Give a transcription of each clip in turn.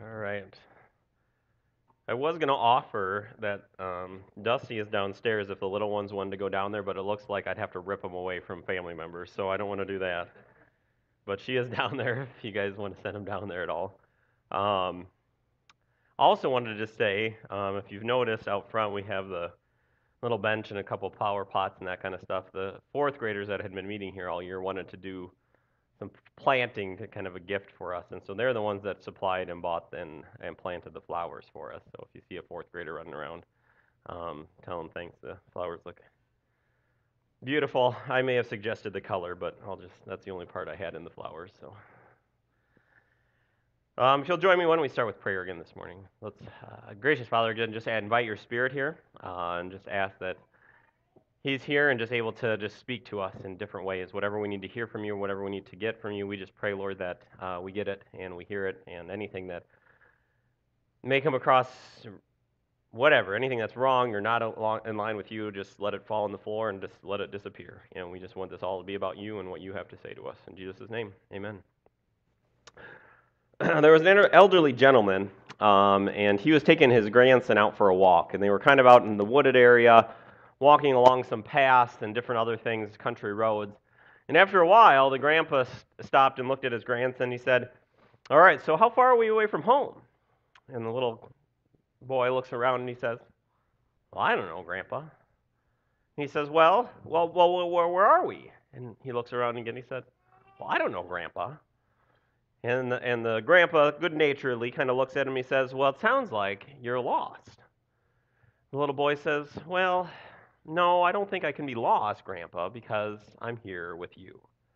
All right. I was going to offer that Dusty is downstairs if the little ones wanted to go down there, but it looks like I'd have to rip them away from family members, so I don't want to do that. But she is down there if you guys want to send them down there at all. Um, also wanted to just say, if you've noticed out front, we have the little bench and a couple flower pots and that kind of stuff. The fourth graders that had been meeting here all year wanted to do some planting to kind of a gift for us. And so they're the ones that supplied and bought and planted the flowers for us. So if you see a fourth grader running around, tell them thanks. The flowers look beautiful. I may have suggested the color, but that's the only part I had in the flowers. So if you'll join me, why don't we start with prayer again this morning? Let's, gracious Father, again, just invite your Spirit here and just ask that He's here and just able to just speak to us in different ways. Whatever we need to hear from you, whatever we need to get from you, we just pray, Lord, that we get it and we hear it, and anything that may come across, whatever, anything that's wrong or not in line with you, just let it fall on the floor and just let it disappear. And we just want this all to be about you and what you have to say to us. In Jesus' name, amen. There was an elderly gentleman, and he was taking his grandson out for a walk, and they were kind of out in the wooded area, walking along some paths and different other things, country roads. And after a while, the grandpa stopped and looked at his grandson. He said, "All right, so how far are we away from home?" And the little boy looks around and he says, "Well, I don't know, Grandpa." And he says, "Well, where are we?" And he looks around again. He said, "Well, I don't know, Grandpa." And the grandpa, good-naturedly, kind of looks at him. He says, "Well, it sounds like you're lost." The little boy says, "Well, no, I don't think I can be lost, Grandpa, because I'm here with you."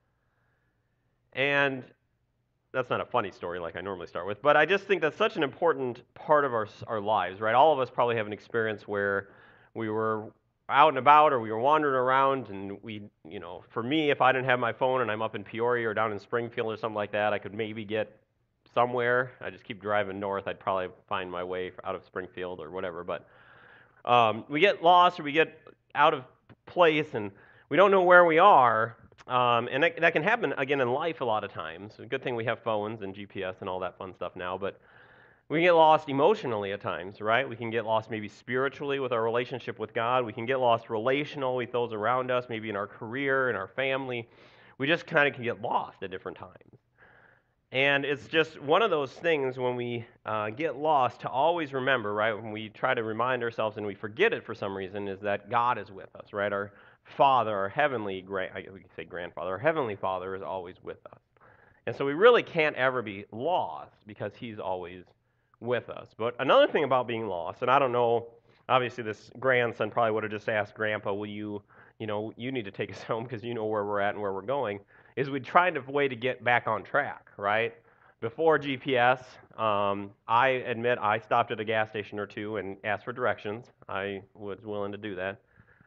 And that's not a funny story like I normally start with, but I just think that's such an important part of our lives, right? All of us probably have an experience where we were out and about or we were wandering around and for me, if I didn't have my phone and I'm up in Peoria or down in Springfield or something like that, I could maybe get somewhere. I just keep driving north. I'd probably find my way out of Springfield or whatever. But we get lost or we get out of place and we don't know where we are. And that can happen again in life a lot of times. A good thing we have phones and GPS and all that fun stuff now. But we get lost emotionally at times, right? We can get lost maybe spiritually with our relationship with God. We can get lost relational with those around us, maybe in our career, in our family. We just kind of can get lost at different times. And it's just one of those things when we get lost to always remember, right? When we try to remind ourselves and we forget it for some reason, is that God is with us, right? Our Father, our heavenly, we can say grandfather, our heavenly Father is always with us. And so we really can't ever be lost because He's always with us. But another thing about being lost, and I don't know, obviously this grandson probably would have just asked Grandpa, will you need to take us home because you know where we're at and where we're going, is we tried a way to get back on track, right? Before GPS, I admit I stopped at a gas station or two and asked for directions. I was willing to do that.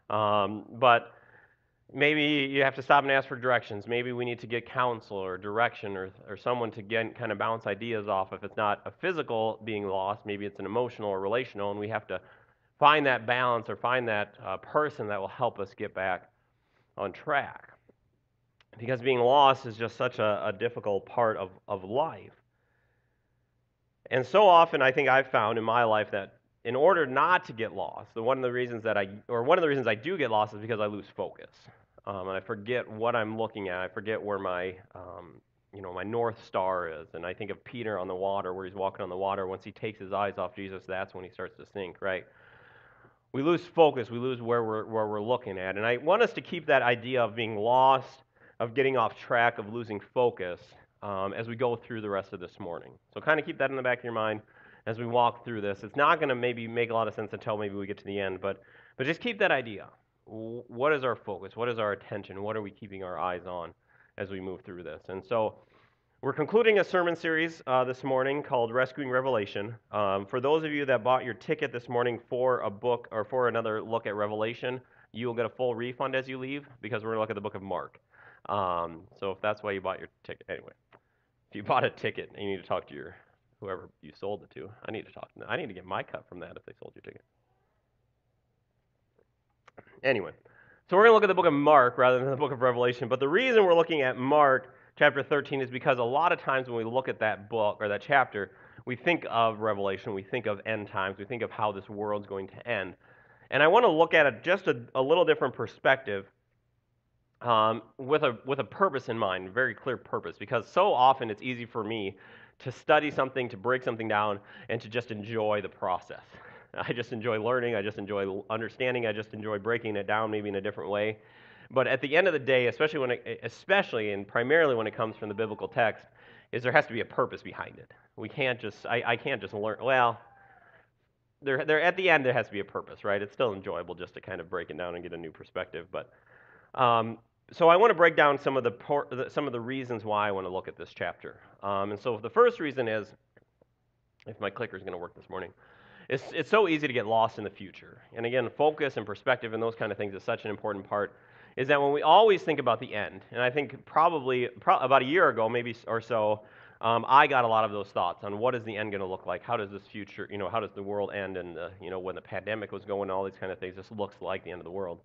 But maybe you have to stop and ask for directions. Maybe we need to get counsel or direction or someone to get kind of bounce ideas off. If it's not a physical being lost, maybe it's an emotional or relational, and we have to find that balance or find that person that will help us get back on track. Because being lost is just such a difficult part of life. And so often I think I've found in my life that in order not to get lost, one of the reasons I do get lost is because I lose focus. And I forget what I'm looking at. I forget where my North Star is. And I think of Peter on the water, where he's walking on the water. Once he takes his eyes off Jesus, that's when he starts to sink, right? We lose focus. We lose where we're looking at. And I want us to keep that idea of being lost, of getting off track, of losing focus as we go through the rest of this morning. So kind of keep that in the back of your mind as we walk through this. It's not going to maybe make a lot of sense until maybe we get to the end, but just keep that idea. What is our focus? What is our attention? What are we keeping our eyes on as we move through this? And so we're concluding a sermon series this morning called Rescuing Revelation. For those of you that bought your ticket this morning for a book or for another look at Revelation, you will get a full refund as you leave because we're going to look at the book of Mark. So if that's why you bought your ticket, anyway, if you bought a ticket and you need to talk to whoever you sold it to, I need to talk to them. I need to get my cut from that if they sold your ticket. Anyway, so we're going to look at the book of Mark rather than the book of Revelation. But the reason we're looking at Mark chapter 13 is because a lot of times when we look at that book or that chapter, we think of Revelation, we think of end times, we think of how this world's going to end. And I want to look at it just a little different perspective, with a purpose in mind, a very clear purpose, because so often it's easy for me to study something, to break something down, and to just enjoy the process. I just enjoy learning, I just enjoy understanding, I just enjoy breaking it down maybe in a different way. But at the end of the day, especially and primarily when it comes from the biblical text, is there has to be a purpose behind it. We can't just I can't just learn. Well, there at the end there has to be a purpose, right? It's still enjoyable just to kind of break it down and get a new perspective, but um, so I want to break down some of the reasons why I want to look at this chapter. And so the first reason is, if my clicker is going to work this morning, it's so easy to get lost in the future. And again, focus and perspective and those kind of things is such an important part. Is that when we always think about the end, and I think probably about a year ago, maybe or so, I got a lot of those thoughts on what is the end going to look like? How does this future, how does the world end? And when the pandemic was going, all these kind of things, this looks like the end of the world.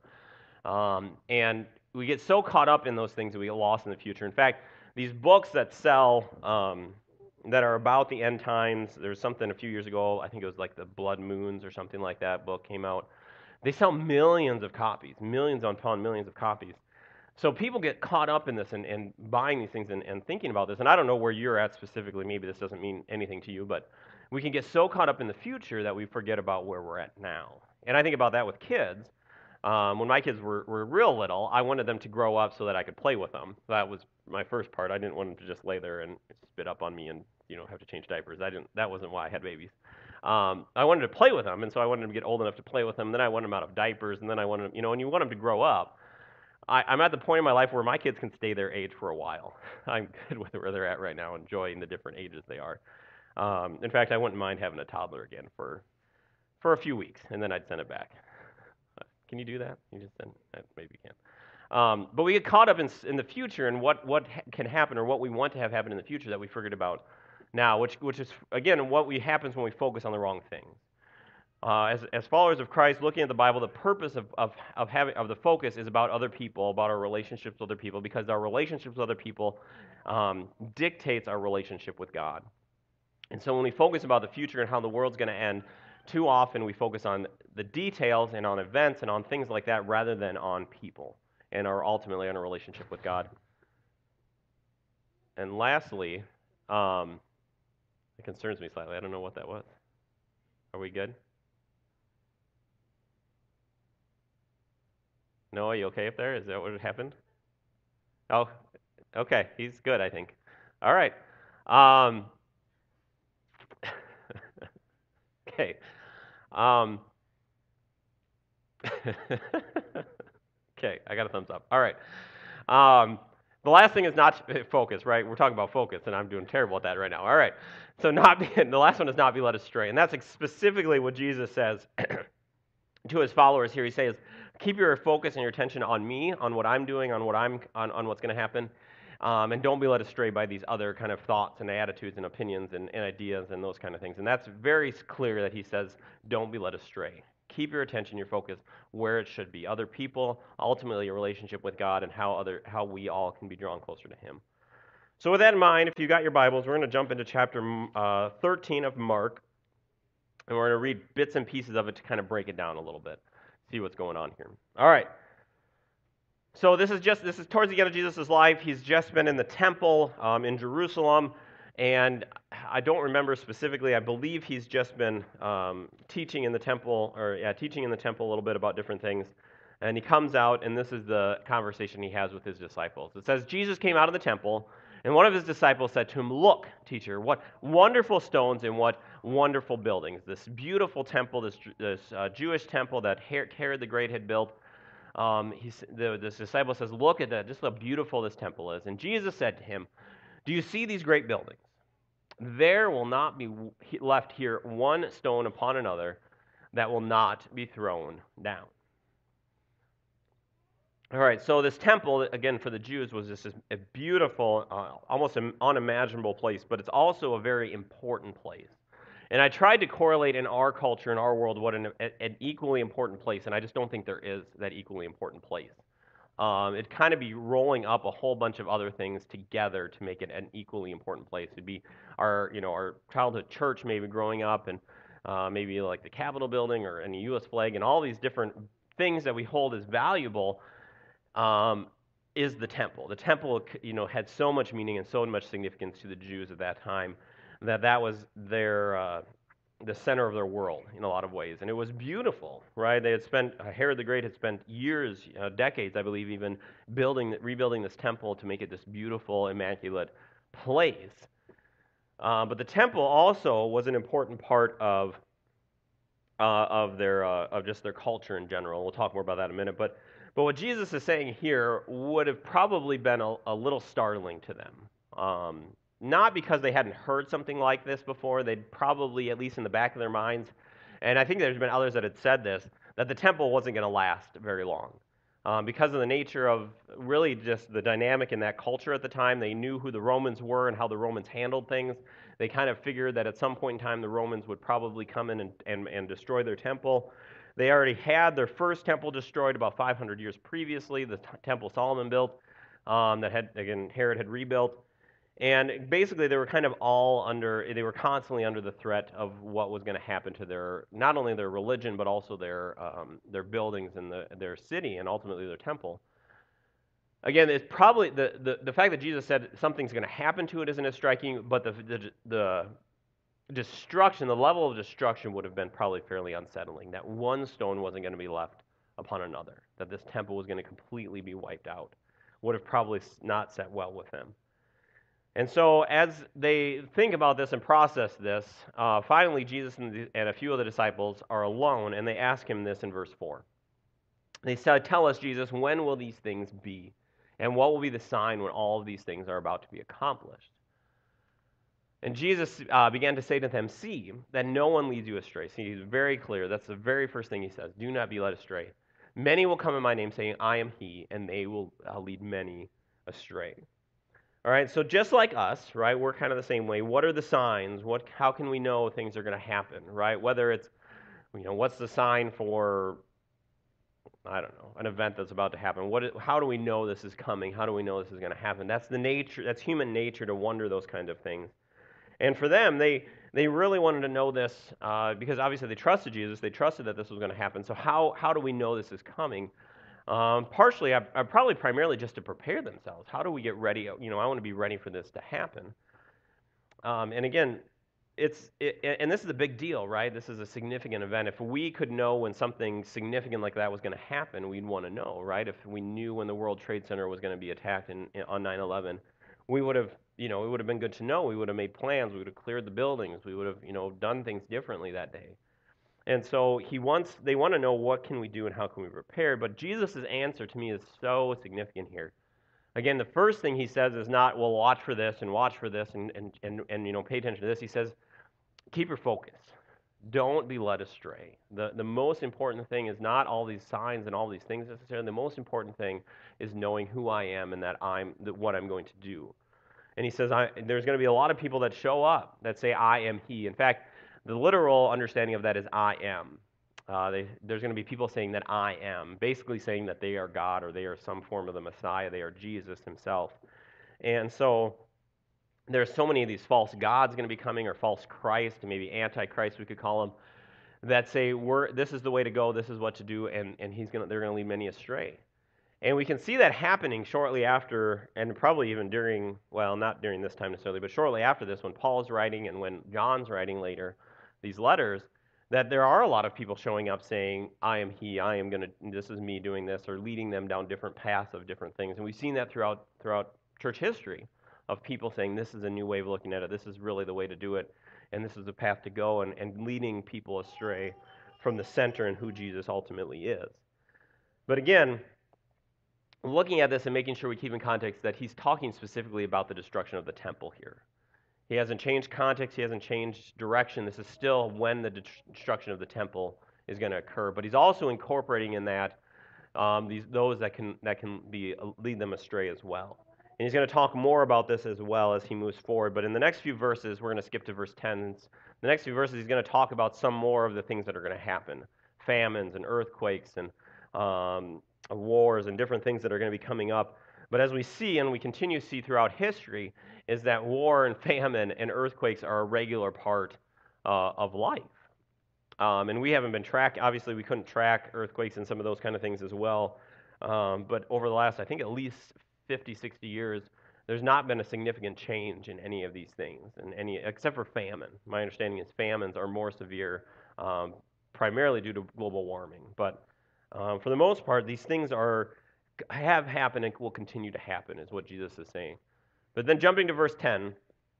And we get so caught up in those things that we get lost in the future. In fact, these books that sell, that are about the end times, there's something a few years ago, I think it was like the Blood Moons or something like that book came out. They sell millions of copies, millions upon millions of copies. So people get caught up in this and buying these things and thinking about this. And I don't know where you're at specifically. Maybe this doesn't mean anything to you, but we can get so caught up in the future that we forget about where we're at now. And I think about that with kids. When my kids were real little, I wanted them to grow up so that I could play with them. That was my first part. I didn't want them to just lay there and spit up on me and have to change diapers. That wasn't why I had babies. I wanted to play with them, and so I wanted them to get old enough to play with them. Then I wanted them out of diapers, and then I wanted them, and you want them to grow up. I'm at the point in my life where my kids can stay their age for a while. I'm good with where they're at right now, enjoying the different ages they are. In fact, I wouldn't mind having a toddler again for a few weeks, and then I'd send it back. Can you do that? You just send? Maybe you can. But we get caught up in the future and what can happen or what we want to have happen in the future that we forget about now, which is again what happens when we focus on the wrong things. As followers of Christ, looking at the Bible, the purpose of the focus is about other people, about our relationships with other people, because our relationships with other people dictates our relationship with God. And so when we focus about the future and how the world's going to end, too often we focus on the details and on events and on things like that rather than on people and ultimately on a relationship with God. And lastly, it concerns me slightly. I don't know what that was. Are we good? No, are you okay up there? Is that what happened? Oh, okay. He's good, I think. All right. Okay. Okay, I got a thumbs up. All right. The last thing is not focus, right? We're talking about focus, and I'm doing terrible at that right now. All right. So the last one is not be led astray, and that's specifically what Jesus says to his followers here. He says, keep your focus and your attention on me, on what I'm doing, on what's going to happen, and don't be led astray by these other kind of thoughts and attitudes and opinions and ideas and those kind of things. And that's very clear that he says, don't be led astray. Keep your attention, your focus where it should be. Other people, ultimately a relationship with God, and how we all can be drawn closer to him. So with that in mind, if you got your Bibles, we're going to jump into chapter 13 of Mark, and we're going to read bits and pieces of it to kind of break it down a little bit, see what's going on here. All right. So this is towards the end of Jesus' life. He's just been in the temple in Jerusalem, and I don't remember specifically. I believe he's just been teaching in the temple a little bit about different things. And he comes out, and this is the conversation he has with his disciples. It says, Jesus came out of the temple, and one of his disciples said to him, "Look, teacher, what wonderful stones and what wonderful buildings. This beautiful temple, this Jewish temple that Herod the Great had built." This disciple says, "Look at that, just how beautiful this temple is." And Jesus said to him, "Do you see these great buildings? There will not be left here one stone upon another that will not be thrown down." All right, so this temple, again, for the Jews was just a beautiful, almost an unimaginable place, but it's also a very important place. And I tried to correlate in our culture, in our world, what an equally important place, and I just don't think there is that equally important place. it'd kind of be rolling up a whole bunch of other things together to make it an equally important place. It'd be our childhood church maybe growing up, and maybe like the Capitol building or any U.S. flag, and all these different things that we hold as valuable, um, is the temple. The temple, had so much meaning and so much significance to the Jews at that time that was the center of their world in a lot of ways, and it was beautiful, right? They had spent Herod the Great had spent years, decades, I believe, even rebuilding this temple to make it this beautiful, immaculate place. But the temple also was an important part of just their culture in general. We'll talk more about that in a minute. But what Jesus is saying here would have probably been a little startling to them. Not because they hadn't heard something like this before. They'd probably, at least in the back of their minds, and I think there's been others that had said this, that the temple wasn't going to last very long. Because of the nature of really just the dynamic in that culture at the time. They knew who the Romans were and how the Romans handled things. They kind of figured that at some point in time the Romans would probably come in and destroy their temple. They already had their first temple destroyed about 500 years previously, the temple Solomon built, that had, again, Herod had rebuilt. And basically, they were they were constantly under the threat of what was going to happen to not only their religion, but also their buildings and their city, and ultimately their temple. Again, it's probably the fact that Jesus said something's going to happen to it isn't as striking, but the destruction, the level of destruction would have been probably fairly unsettling. That one stone wasn't going to be left upon another, that this temple was going to completely be wiped out, would have probably not set well with them. And so, as they think about this and process this, finally Jesus and a few of the disciples are alone, and they ask him this in verse 4. They said, "Tell us, Jesus, when will these things be? And what will be the sign when all of these things are about to be accomplished?" And Jesus began to say to them, "See that no one leads you astray." See, he's very clear. That's the very first thing he says. Do not be led astray. Many will come in my name saying, "I am he," and they will lead many astray. All right, so just like us, right, we're kind of the same way. What are the signs? How can we know things are going to happen, right? Whether it's, what's the sign for, I don't know, an event that's about to happen? How do we know this is coming? How do we know this is going to happen? That's human nature to wonder those kind of things. And for them, they really wanted to know this because obviously they trusted Jesus. They trusted that this was going to happen. So how do we know this is coming? Partially, probably primarily just to prepare themselves. How do we get ready? I want to be ready for this to happen. And again, and this is a big deal, right? This is a significant event. If we could know when something significant like that was going to happen, we'd want to know, right? If we knew when the World Trade Center was going to be attacked on 9/11, we would have, it would have been good to know. We would have made plans. We would have cleared the buildings. We would have, done things differently that day. And so they want to know what can we do and how can we prepare. But Jesus' answer to me is so significant here. Again, the first thing he says is not, well, watch for this and watch for this and pay attention to this. He says, keep your focus. Don't be led astray. The most important thing is not all these signs and all these things necessarily. The most important thing is knowing who I am and what I'm going to do. And he says, there's going to be a lot of people that show up that say, I am he. In fact, the literal understanding of that is I am. There's going to be people saying that I am, basically saying that they are God or they are some form of the Messiah. They are Jesus himself. And so there's so many of these false gods going to be coming, or false Christ, maybe antichrist we could call them, that say this is the way to go, this is what to do, and they're going to lead many astray. And we can see that happening shortly after, and probably even during, well, not during this time necessarily, but shortly after this, when Paul's writing and when John's writing later these letters, that there are a lot of people showing up saying, I am he, this is me doing this, or leading them down different paths of different things. And we've seen that throughout church history of people saying, this is a new way of looking at it, this is really the way to do it, and this is the path to go, and leading people astray from the center and who Jesus ultimately is. But again, looking at this and making sure we keep in context that he's talking specifically about the destruction of the temple here. He hasn't changed context, he hasn't changed direction. This is still when the destruction of the temple is going to occur. But he's also incorporating in that those that can lead them astray as well. And he's going to talk more about this as well as he moves forward. But in the next few verses, we're going to skip to verse 10. The next few verses, he's going to talk about some more of the things that are going to happen: famines and earthquakes and of wars and different things that are going to be coming up. But as we see, and we continue to see throughout history, is that war and famine and earthquakes are a regular part of life. And we haven't been obviously, we couldn't track earthquakes and some of those kind of things as well. But over the last, I think, at least 50, 60 years, there's not been a significant change in any of these things, except for famine. My understanding is famines are more severe, primarily due to global warming. But for the most part, these things have happened and will continue to happen, is what Jesus is saying. But then jumping to verse 10,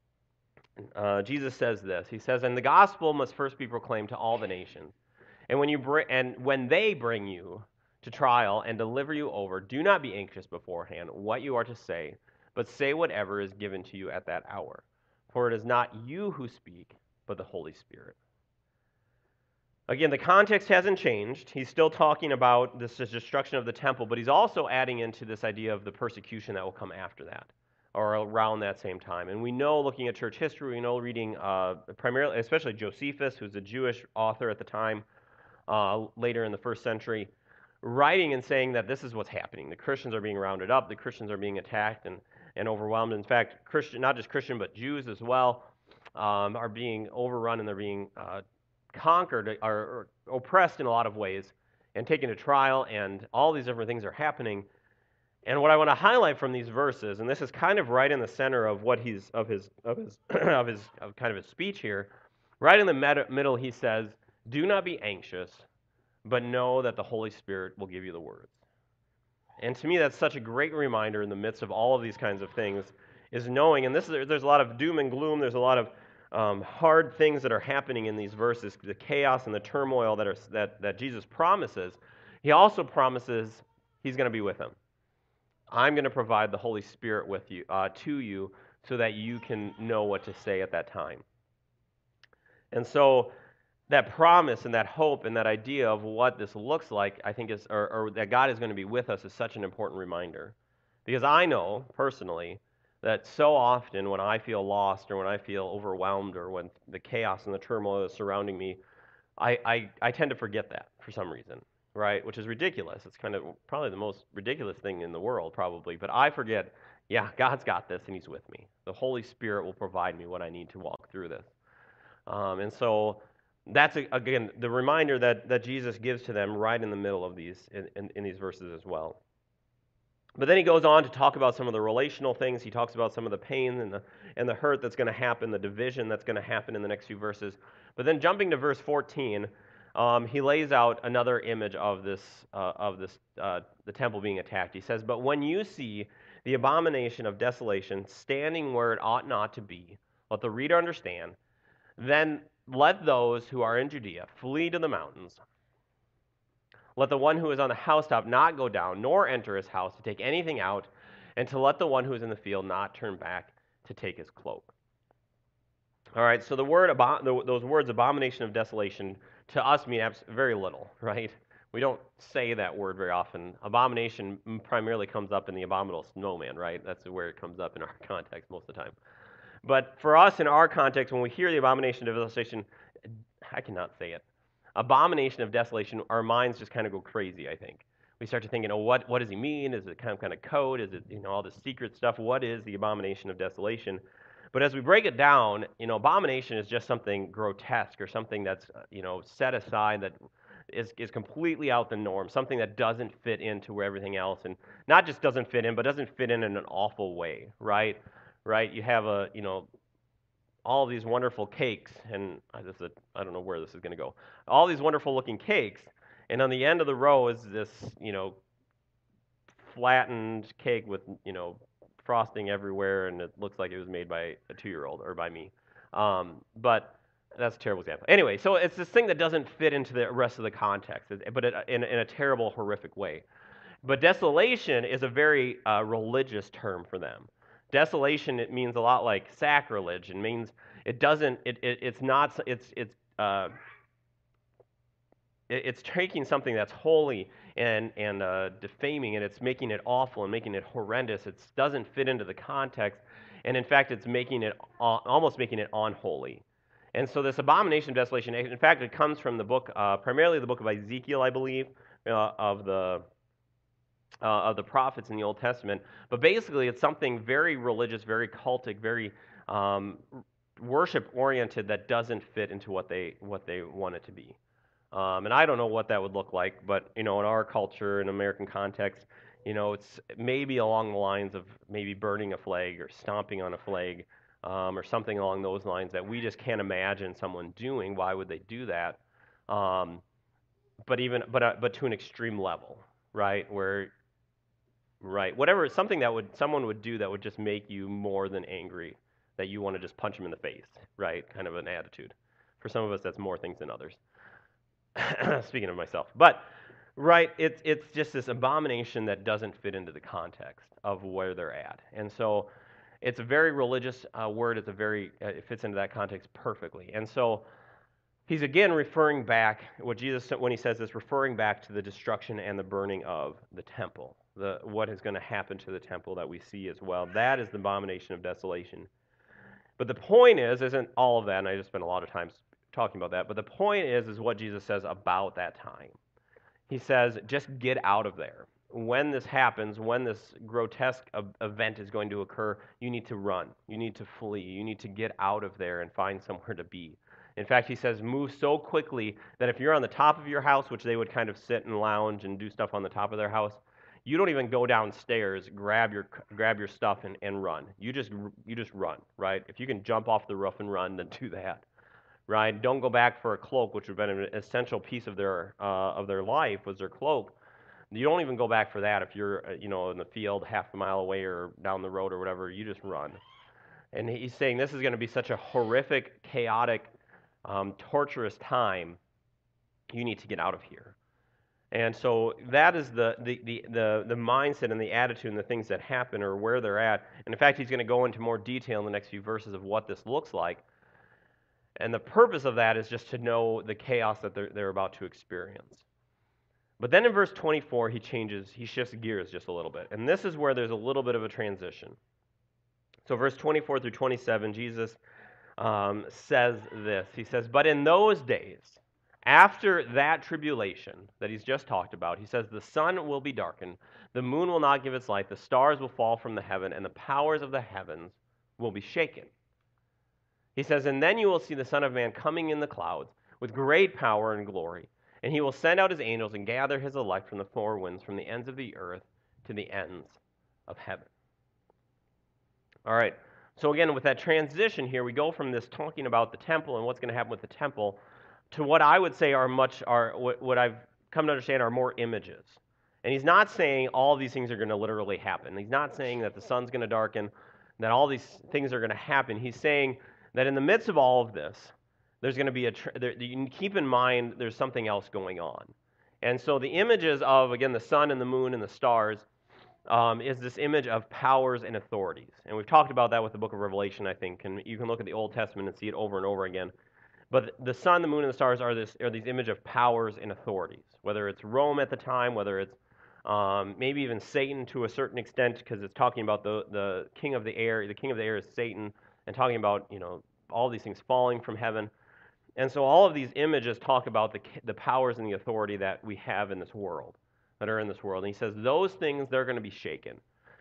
Jesus says this. He says, "And the gospel must first be proclaimed to all the nations. And when they bring you to trial and deliver you over, do not be anxious beforehand what you are to say, but say whatever is given to you at that hour. For it is not you who speak, but the Holy Spirit." Again, the context hasn't changed. He's still talking about this destruction of the temple, but he's also adding into this idea of the persecution that will come after that, or around that same time. And we know, looking at church history, we know reading primarily, especially Josephus, who's a Jewish author at the time, later in the first century, writing and saying that this is what's happening. The Christians are being rounded up, the Christians are being attacked and overwhelmed. In fact, not just Christian, but Jews as well, are being overrun and they're being conquered or oppressed in a lot of ways and taken to trial, and all these different things are happening. And what I want to highlight from these verses, and this is kind of right in the center of what he's of his kind of his speech here, right in the middle, he says, "Do not be anxious, but know that the Holy Spirit will give you the words." And to me, that's such a great reminder in the midst of all of these kinds of things, is knowing, and there's a lot of doom and gloom, there's a lot of hard things that are happening in these verses, the chaos and the turmoil that Jesus promises. He also promises he's going to be with them. I'm going to provide the Holy Spirit with you, to you, so that you can know what to say at that time. And so that promise and that hope and that idea of what this looks like, I think or that God is going to be with us, is such an important reminder. Because I know personally that so often when I feel lost or when I feel overwhelmed or when the chaos and the turmoil is surrounding me, I tend to forget that for some reason, right? Which is ridiculous. It's kind of probably the most ridiculous thing in the world, probably. But I forget, yeah, God's got this and He's with me. The Holy Spirit will provide me what I need to walk through this. And so that's, again, the reminder that Jesus gives to them right in the middle of these, in these verses as well. But then he goes on to talk about some of the relational things. He talks about some of the pain and the hurt that's going to happen, the division that's going to happen in the next few verses. But then jumping to verse 14, he lays out another image of the temple being attacked. He says, "But when you see the abomination of desolation standing where it ought not to be, let the reader understand, then let those who are in Judea flee to the mountains. Let the one who is on the housetop not go down, nor enter his house to take anything out, and to let the one who is in the field not turn back to take his cloak." All right, so those words, abomination of desolation, to us mean very little, right? We don't say that word very often. Abomination primarily comes up in the abominable snowman, right? That's where it comes up in our context most of the time. But for us, in our context, when we hear the abomination of desolation, I cannot say it. Abomination of desolation, our minds just kind of go crazy, I think. We start to think, what does he mean? Is it kind of code? Is it, all this secret stuff? What is the abomination of desolation? But as we break it down, abomination is just something grotesque or something that's, set aside, that is completely out the norm, something that doesn't fit into where everything else, and not just doesn't fit in, but doesn't fit in an awful way, right? Right? You have all these wonderful cakes, and I don't know where this is going to go. All these wonderful looking cakes, and on the end of the row is this, flattened cake with, frosting everywhere, and it looks like it was made by a 2-year-old or by me. But that's a terrible example. Anyway, so it's this thing that doesn't fit into the rest of the context, but in a terrible, horrific way. But desolation is a very religious term for them. Desolation, it means a lot like sacrilege. It means it's taking something that's holy and defaming, and it's making it awful and making it horrendous. It doesn't fit into the context, and in fact, it's almost making it unholy. And so this abomination of desolation, in fact, it comes from the book, primarily the book of Ezekiel, I believe, of the of the prophets in the Old Testament. But basically, it's something very religious, very cultic, very um, worship oriented that doesn't fit into what they want it to be. And I don't know what that would look like, but in our culture, in American context, it's maybe along the lines of maybe burning a flag or stomping on a flag, or something along those lines that we just can't imagine someone doing. Why would they do that? Um, but to an extreme level, right? Where right, whatever something that would someone would do that would just make you more than angry, that you want to just punch them in the face, right? Kind of an attitude. For some of us, that's more things than others. Speaking of myself, but right, it's just this abomination that doesn't fit into the context of where they're at, and so it's a very religious word. It fits into that context perfectly, and so he's again referring back what Jesus when he says this, referring back to the destruction and the burning of the temple, the what is going to happen to the temple that we see as well. That is the abomination of desolation. But the point isn't all of that, and I just spent a lot of time talking about that. But the point is what Jesus says about that time. He says, just get out of there. When this happens, when this grotesque event is going to occur, you need to run. You need to flee. You need to get out of there and find somewhere to be. In fact, he says, move so quickly that if you're on the top of your house, which they would kind of sit and lounge and do stuff on the top of their house, you don't even go downstairs, grab your stuff and run. You just run, right? If you can jump off the roof and run, then do that, right? Don't go back for a cloak, which would have been an essential piece of their life was their cloak. You don't even go back for that if you're in the field half a mile away or down the road or whatever. You just run. And he's saying this is going to be such a horrific, chaotic, torturous time. You need to get out of here. And so that is the mindset and the attitude and the things that happen or where they're at. And in fact, he's going to go into more detail in the next few verses of what this looks like. And the purpose of that is just to know the chaos that they're about to experience. But then in verse 24, he shifts gears just a little bit. And this is where there's a little bit of a transition. So verse 24 through 27, Jesus says this. He says, but in those days, after that tribulation that he's just talked about, he says, the sun will be darkened, the moon will not give its light, the stars will fall from the heaven, and the powers of the heavens will be shaken. He says, and then you will see the Son of Man coming in the clouds with great power and glory. And he will send out his angels and gather his elect from the four winds, from the ends of the earth to the ends of heaven. All right. So again, with that transition here, we go from this talking about the temple and what's going to happen with the temple to what I would say what I've come to understand are more images. And he's not saying all these things are going to literally happen. He's not saying that the sun's going to darken, that all these things are going to happen. He's saying that in the midst of all of this, there's going to be you can keep in mind there's something else going on. And so the images of, again, the sun and the moon and the stars is this image of powers and authorities. And we've talked about that with the book of Revelation, I think. And you can look at the Old Testament and see it over and over again. But the sun, the moon, and the stars are these image of powers and authorities, whether it's Rome at the time, whether it's maybe even Satan to a certain extent, because it's talking about the king of the air. The king of the air is Satan, and talking about all these things falling from heaven. And so all of these images talk about the powers and the authority that we have in this world, that are in this world. And he says those things, they're going to be shaken.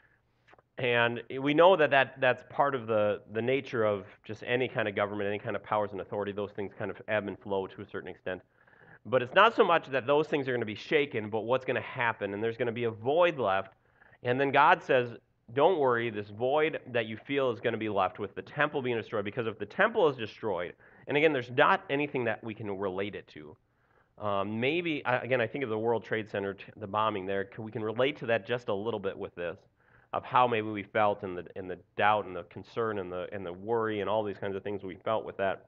And we know that's part of the nature of just any kind of government, any kind of powers and authority. Those things kind of ebb and flow to a certain extent. But it's not so much that those things are going to be shaken, but what's going to happen. And there's going to be a void left. And then God says, don't worry, this void that you feel is going to be left with the temple being destroyed. Because if the temple is destroyed, and again, there's not anything that we can relate it to. Maybe, again, I think of the World Trade Center, the bombing there. We can relate to that just a little bit with this, of how maybe we felt and the doubt and the concern and the worry and all these kinds of things we felt with that.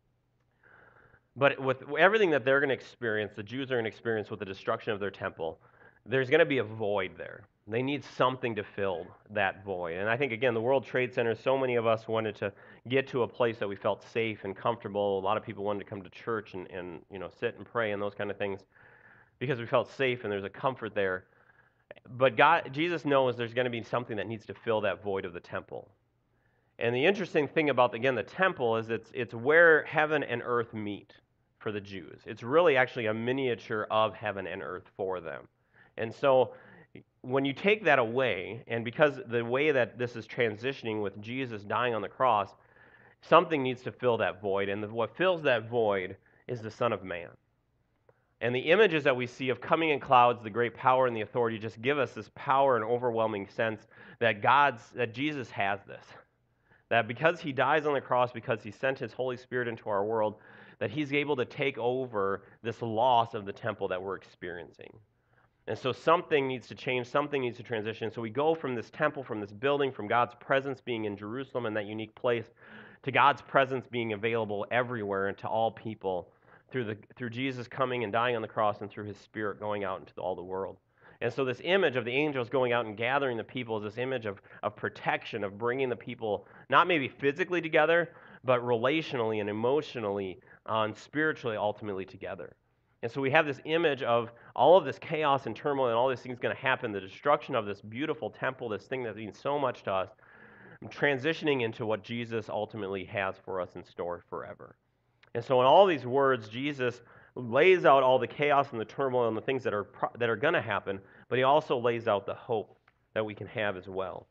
But with everything that they're going to experience, the Jews are going to experience with the destruction of their temple, there's going to be a void there. They need something to fill that void. And I think, again, the World Trade Center, so many of us wanted to get to a place that we felt safe and comfortable. A lot of people wanted to come to church and sit and pray and those kind of things because we felt safe and there's a comfort there. But Jesus knows there's going to be something that needs to fill that void of the temple. And the interesting thing about, again, the temple is it's where heaven and earth meet for the Jews. It's really actually a miniature of heaven and earth for them. And so when you take that away, and because the way that this is transitioning with Jesus dying on the cross, something needs to fill that void. And what fills that void is the Son of Man. And the images that we see of coming in clouds, the great power and the authority, just give us this power and overwhelming sense that that Jesus has this. That because he dies on the cross, because he sent his Holy Spirit into our world, that he's able to take over this loss of the temple that we're experiencing. And so something needs to change, something needs to transition. So we go from this temple, from this building, from God's presence being in Jerusalem in that unique place, to God's presence being available everywhere and to all people through Jesus coming and dying on the cross and through his Spirit going out into all the world. And so this image of the angels going out and gathering the people is this image of protection, of bringing the people, not maybe physically together, but relationally and emotionally and spiritually ultimately together. And so we have this image of all of this chaos and turmoil and all these things going to happen, the destruction of this beautiful temple, this thing that means so much to us, transitioning into what Jesus ultimately has for us in store forever. And so in all these words, Jesus lays out all the chaos and the turmoil and the things that are going to happen, but he also lays out the hope that we can have as well.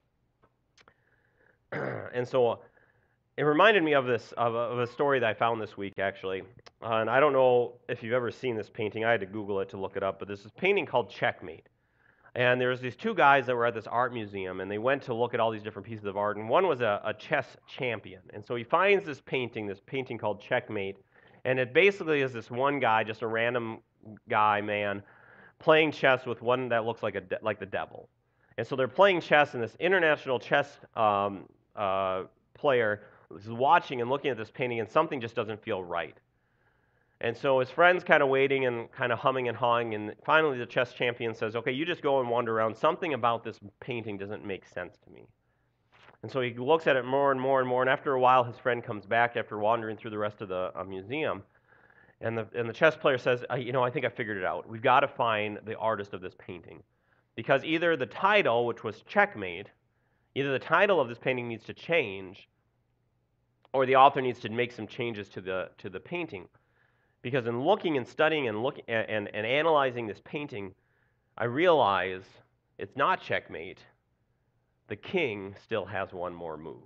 And so it reminded me of a story that I found this week actually. And I don't know if you've ever seen this painting. I had to Google it to look it up, but there's this painting called Checkmate. And there's these two guys that were at this art museum, and they went to look at all these different pieces of art. And one was a chess champion. And so he finds this painting called Checkmate. And it basically is this one guy, just a random guy, man, playing chess with one that looks like like the devil. And so they're playing chess, and this international chess player is watching and looking at this painting, and something just doesn't feel right. And so his friend's kind of waiting and kind of humming and hawing, and finally the chess champion says, okay, you just go and wander around. Something about this painting doesn't make sense to me. And so he looks at it more and more and more, and after a while his friend comes back after wandering through the rest of the museum, and the chess player says, I think I figured it out. We've got to find the artist of this painting. Because either the title, which was Checkmate, either the title of this painting needs to change, or the author needs to make some changes to the painting. Because in looking and studying and analyzing this painting, I realize it's not checkmate. The king still has one more move.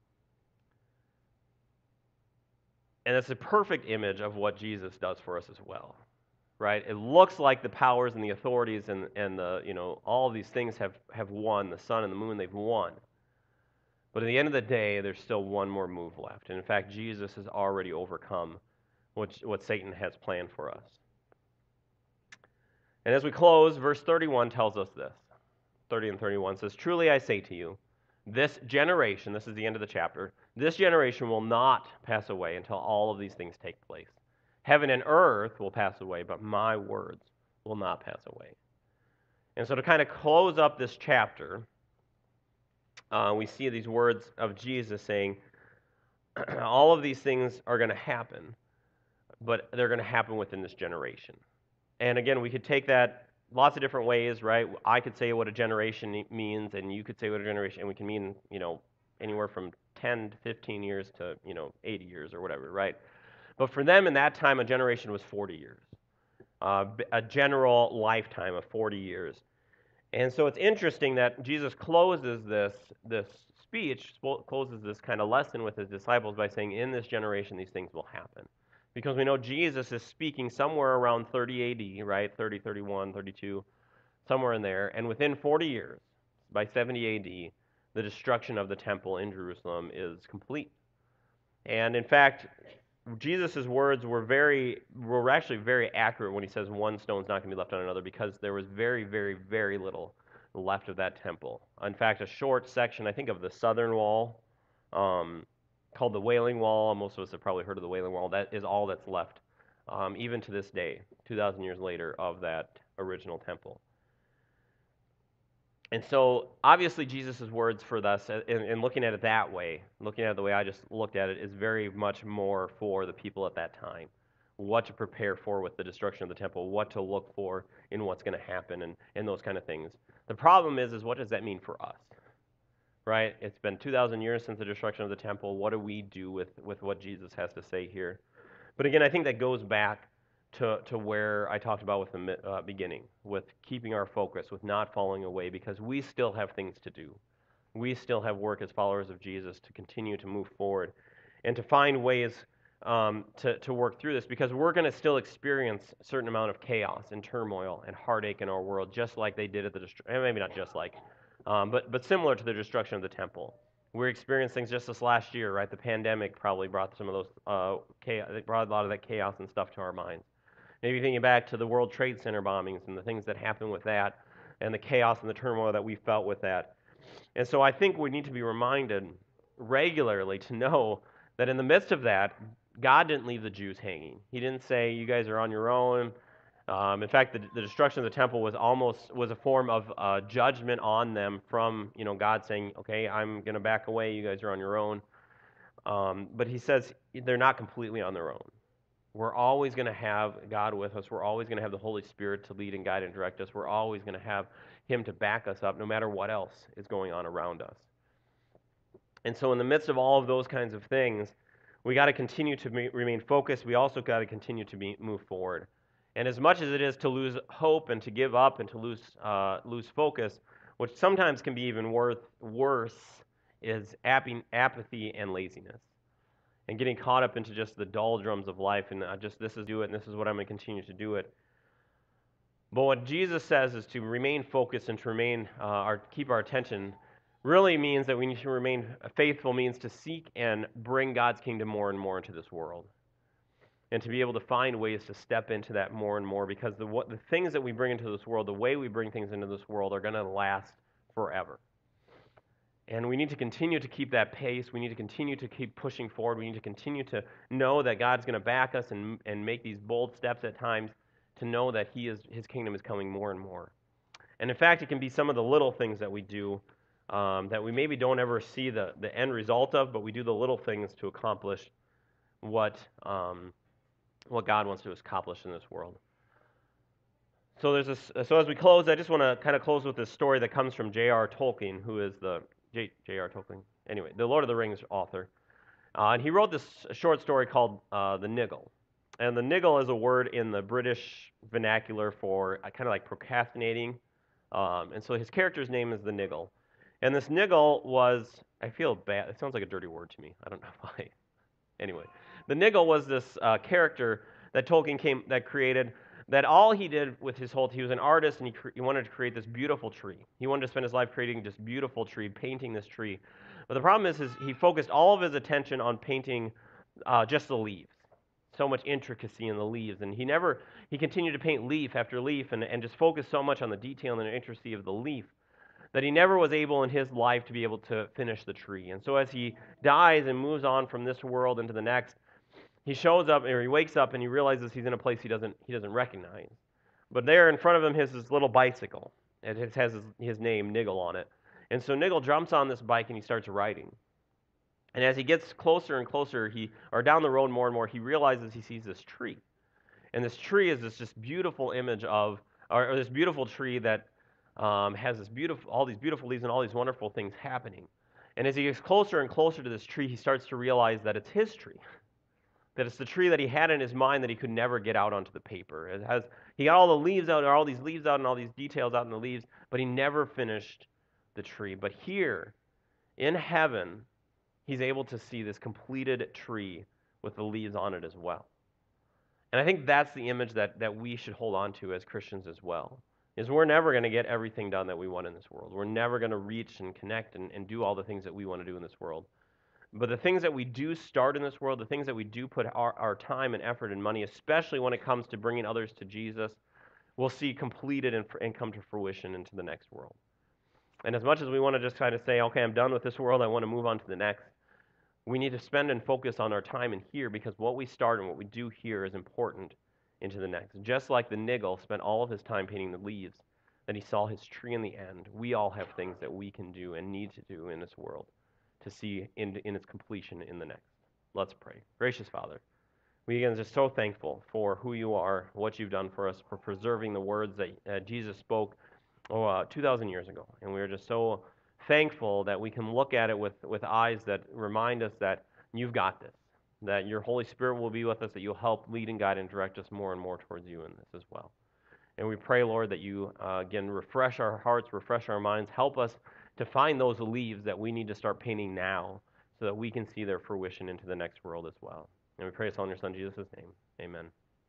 And it's a perfect image of what Jesus does for us as well. Right? It looks like the powers and the authorities and the, all of these things have won, the sun and the moon, they've won. But at the end of the day, there's still one more move left. And in fact, Jesus has already overcome what Satan has planned for us. And as we close, verse 31 tells us this. 30 and 31 says, truly I say to you, this generation, this is the end of the chapter, this generation will not pass away until all of these things take place. Heaven and earth will pass away, but my words will not pass away. And so to kind of close up this chapter, we see these words of Jesus saying, all of these things are going to happen, but they're going to happen within this generation. And again, we could take that lots of different ways, right? I could say what a generation means, and you could say what a generation, and we can mean, anywhere from 10 to 15 years to, 80 years or whatever, right? But for them in that time, a generation was 40 years, a general lifetime of 40 years. And so it's interesting that Jesus closes this speech, closes this kind of lesson with his disciples by saying, in this generation, these things will happen. Because we know Jesus is speaking somewhere around 30 AD, right? 30, 31, 32, somewhere in there. And within 40 years, by 70 AD, the destruction of the temple in Jerusalem is complete. And in fact, Jesus' words were actually very accurate when he says one stone's not going to be left on another, because there was very, very, very little left of that temple. In fact, a short section, I think, of the southern wall, called the Wailing Wall. Most of us have probably heard of the Wailing Wall. That is all that's left, even to this day, 2,000 years later, of that original temple. And so, obviously, Jesus' words for us, in looking at it that way, looking at it the way I just looked at it, is very much more for the people at that time. What to prepare for with the destruction of the temple, what to look for in what's going to happen, and those kind of things. The problem is what does that mean for us? Right? It's been 2,000 years since the destruction of the temple. What do we do with what Jesus has to say here? But again, I think that goes back to where I talked about with the beginning, with keeping our focus, with not falling away, because we still have things to do. We still have work as followers of Jesus to continue to move forward and to find ways to work through this, because we're going to still experience a certain amount of chaos and turmoil and heartache in our world, just like they did at the maybe not just like, but similar to the destruction of the temple. We're experiencing things just this last year, right? The pandemic probably brought some of those chaos, it brought a lot of that chaos and stuff to our minds. Maybe thinking back to the World Trade Center bombings and the things that happened with that, and the chaos and the turmoil that we felt with that. And so I think we need to be reminded regularly to know that in the midst of that, God didn't leave the Jews hanging. He didn't say, "You guys are on your own." In fact, the destruction of the temple was a form of judgment on them from God saying, "Okay, I'm going to back away. You guys are on your own." But He says they're not completely on their own. We're always going to have God with us. We're always going to have the Holy Spirit to lead and guide and direct us. We're always going to have Him to back us up no matter what else is going on around us. And so, in the midst of all of those kinds of things, we got to continue to remain focused. We also got to continue to move forward. And as much as it is to lose hope and to give up and to lose focus, which sometimes can be even worse, is apathy and laziness, and getting caught up into just the doldrums of life and just this is do it and this is what I'm going to continue to do it. But what Jesus says is to remain focused and to remain keep our attention really means that we need to remain faithful, means to seek and bring God's kingdom more and more into this world, and to be able to find ways to step into that more and more, because the things that we bring into this world, the way we bring things into this world, are going to last forever. And we need to continue to keep that pace. We need to continue to keep pushing forward. We need to continue to know that God's going to back us and make these bold steps at times to know that His kingdom is coming more and more. And in fact, it can be some of the little things that we do that we maybe don't ever see the end result of, but we do the little things to accomplish what God wants to accomplish in this world. So so as we close, I just want to kind of close with this story that comes from J.R. Tolkien, who is J.R. Tolkien. Anyway, the Lord of the Rings author. And he wrote this short story called The Niggle. And the niggle is a word in the British vernacular for kind of like procrastinating. And so his character's name is the Niggle. And this Niggle was, I feel bad, it sounds like a dirty word to me. I don't know why. Anyway, the Niggle was this character that Tolkien created, that all he did with he was an artist, and he wanted to create this beautiful tree. He wanted to spend his life creating this beautiful tree, painting this tree. But the problem is he focused all of his attention on painting just the leaves. So much intricacy in the leaves, and he continued to paint leaf after leaf, and just focused so much on the detail and the intricacy of the leaf that he never was able in his life to be able to finish the tree. And so as he dies and moves on from this world into the next, he shows up, or he wakes up, and he realizes he's in a place he doesn't recognize. But there in front of him is this little bicycle. It has his name, Niggle, on it. And so Niggle jumps on this bike and he starts riding. And as he gets closer and closer, or down the road more and more, he realizes he sees this tree. And this tree is this just beautiful image of, or this beautiful tree that has all these beautiful leaves and all these wonderful things happening. And as he gets closer and closer to this tree, he starts to realize that it's his tree. That it's the tree that he had in his mind that he could never get out onto the paper. He got all the leaves out, or all these leaves out, and all these details out in the leaves, but he never finished the tree. But here, in heaven, he's able to see this completed tree with the leaves on it as well. And I think that's the image that we should hold on to as Christians as well, is we're never going to get everything done that we want in this world. We're never going to reach and connect and do all the things that we want to do in this world. But the things that we do start in this world, the things that we do put our time and effort and money, especially when it comes to bringing others to Jesus, we'll see completed and come to fruition into the next world. And as much as we want to just kind of say, okay, I'm done with this world, I want to move on to the next, we need to spend and focus on our time in here, because what we start and what we do here is important into the next. Just like the Niggle spent all of his time painting the leaves, that he saw his tree in the end, we all have things that we can do and need to do in this world to see in its completion in the next. Let's pray. Gracious Father, we again are just so thankful for who you are, what you've done for us, for preserving the words that Jesus spoke 2,000 years ago. And we are just so thankful that we can look at it with eyes that remind us that you've got this. that your Holy Spirit will be with us, that you'll help lead and guide and direct us more and more towards you in this as well. And we pray, Lord, that you, again, refresh our hearts, refresh our minds, help us to find those leaves that we need to start painting now so that we can see their fruition into the next world as well. And we pray this all in your Son, Jesus' name. Amen.